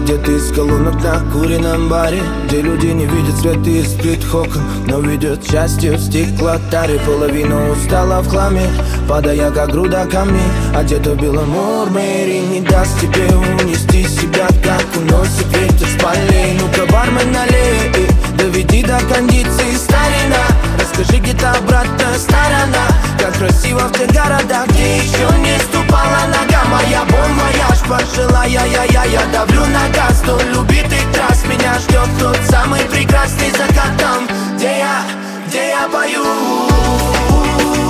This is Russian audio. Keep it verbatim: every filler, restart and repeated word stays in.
Где-то из колонок на курином баре, где люди не видят свет из плитых окон, но видят счастье в стеклотаре. Половина устала в хламе, падая как груда камней. А где-то в белом мурмере не даст тебе унести себя, как уносит ветер с полей. Ну-ка, бармен, налей, доведи до кондиции, старина. Расскажи, где та обратная сторона, как красиво в тех городах, где еще не ступала нога моя. Бон вояж, пожелая я, я, я давлю на газ, столь убитых трасс. Меня ждет тот самый прекрасный закат там, где я, где я пою.